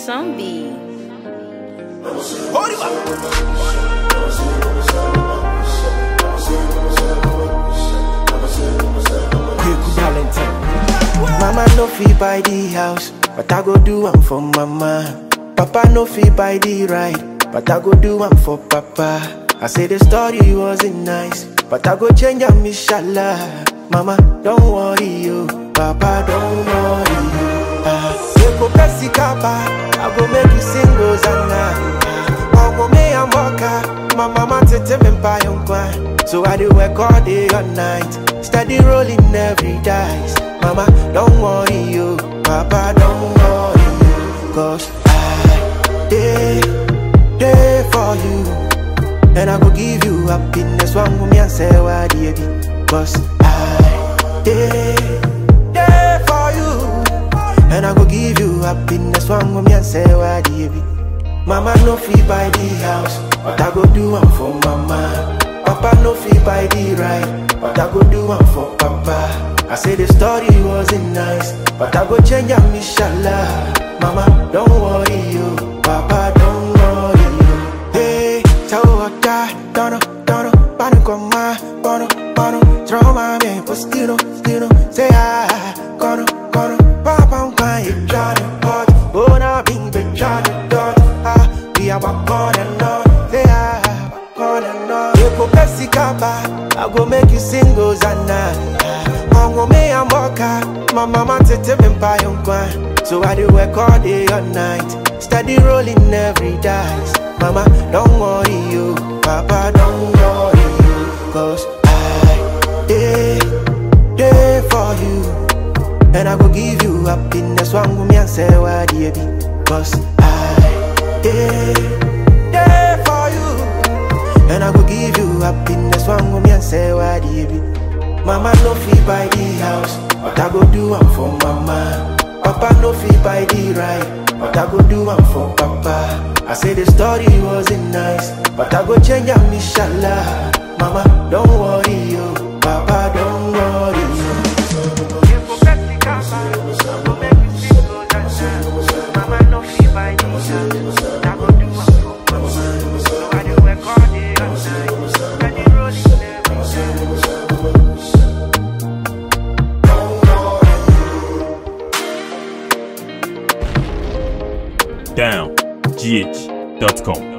Zombie. Mama no fit buy the house, but I go do one for mama. Papa no fit buy the ride, but I go do one for papa. I say the story wasn't nice, but I go change am inshallah. Mama, don't worry you, Papa, don't worry you. Eko pesi kapa, I go make you sing Hosanna. Ogo me amoka, my mama tete me pa yonkwa. So I do work all day all night, steady rolling every dice. Mama, don't worry you, Papa, don't worry you. Cause I day for you. And I go give you happiness, one woman and say why baby. Cause I day for you. And I go give you happiness, one woman and say why baby. Mama no fee buy the house, but I go do one for mama. Papa no fee buy the ride, but I go do one for papa. I say the story wasn't nice, but I go change am inshallah. Mama, don't worry you, Papa, don't worry you. Hey, tell what that, don't come bono, throw my man, but still, say gonna, Papa, I'm crying, trying to hot, oh, now being the trying to dot, we are back on and on, say back on and on. You go Pepsi Kappa, I go make you sing Hosanna. Ongo me amoka, my mama tete me pa yonkwa. So I do work all day all night, steady rolling every dice. Mama, don't worry you, Papa, don't worry you. Cause I day for you. And I go give you happiness, one woman and say why baby. Cause I day for you. And I go give you happiness, one woman and say why baby. Mama no fee buy the house, but I go do one for mama. Papa no fee buy the ride, but I go do one for papa. I say the story wasn't nice, but I go change am inshallah. Mama, don't worry you, Papa, don't worry you. Mama no fee buy the house, I go do one for papa. So I do work all day all night, steady rolling every day. downgh.com